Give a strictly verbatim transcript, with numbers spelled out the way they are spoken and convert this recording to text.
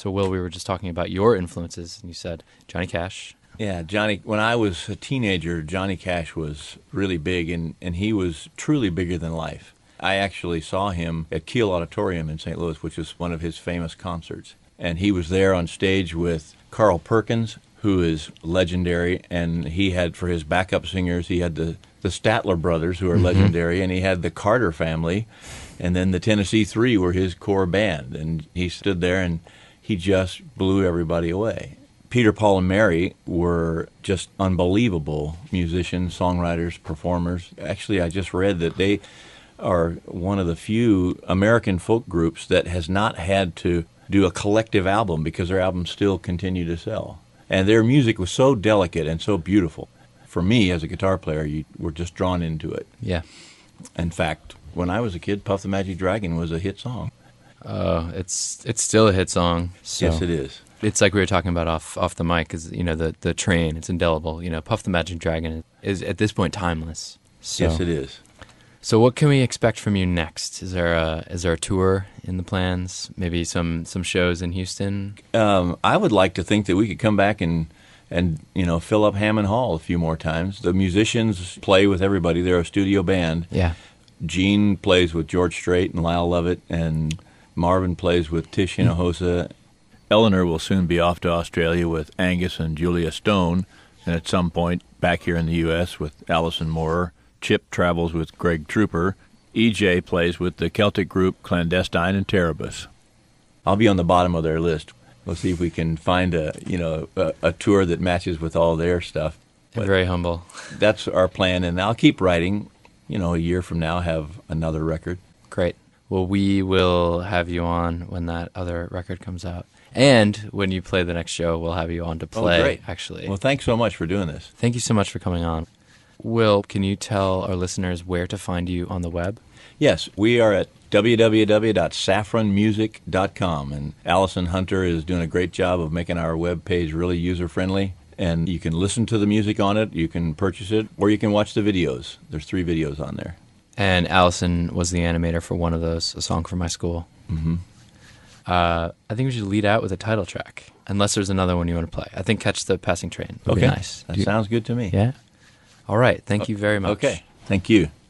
So, Will, we were just talking about your influences, and you said Johnny Cash. Yeah, Johnny, when I was a teenager, Johnny Cash was really big, and, and he was truly bigger than life. I actually saw him at Kiel Auditorium in Saint Louis, which is one of his famous concerts. And he was there on stage with Carl Perkins, who is legendary, and he had, for his backup singers, he had the, the Statler brothers, who are mm-hmm. legendary, and he had the Carter family, and then the Tennessee Three were his core band. And he stood there, and he just blew everybody away. Peter, Paul, and Mary were just unbelievable musicians, songwriters, performers. Actually, I just read that they are one of the few American folk groups that has not had to do a collective album because their albums still continue to sell. And their music was so delicate and so beautiful. For me, as a guitar player, you were just drawn into it. Yeah. In fact, when I was a kid, Puff the Magic Dragon was a hit song. Oh, it's it's still a hit song. So. Yes, it is. It's like we were talking about off off the mic, is you know the the train. It's indelible. You know, Puff the Magic Dragon is at this point timeless. So. Yes, it is. So, what can we expect from you next? Is there a is there a tour in the plans? Maybe some, some shows in Houston. Um, I would like to think that we could come back and and you know fill up Hammond Hall a few more times. The musicians play with everybody. They're a studio band. Yeah. Gene plays with George Strait and Lyle Lovett, and Marvin plays with Tish Hinojosa. Eleanor will soon be off to Australia with Angus and Julia Stone, and at some point back here in the U S with Alison Moorer. Chip travels with Greg Trooper. E J plays with the Celtic group Clandestine and Terabus. I'll be on the bottom of their list. We'll see if we can find a you know a, a tour that matches with all their stuff. But very humble. That's our plan, and I'll keep writing. You know, a year from now, have another record. Great. Well, we will have you on when that other record comes out. And when you play the next show, we'll have you on to play, oh, great. actually. Well, thanks so much for doing this. Thank you so much for coming on. Will, can you tell our listeners where to find you on the web? Yes, we are at w w w dot saffron music dot com, and Allison Hunter is doing a great job of making our web page really user-friendly. And you can listen to the music on it, you can purchase it, or you can watch the videos. There's three videos on there. And Allison was the animator for one of those, A Song from My School. Mm-hmm. Uh, I think we should lead out with a title track, unless there's another one you want to play. I think Catch the Passing Train would okay. be nice. That you, sounds good to me. Yeah? All right. Thank you very much. Okay. Thank you.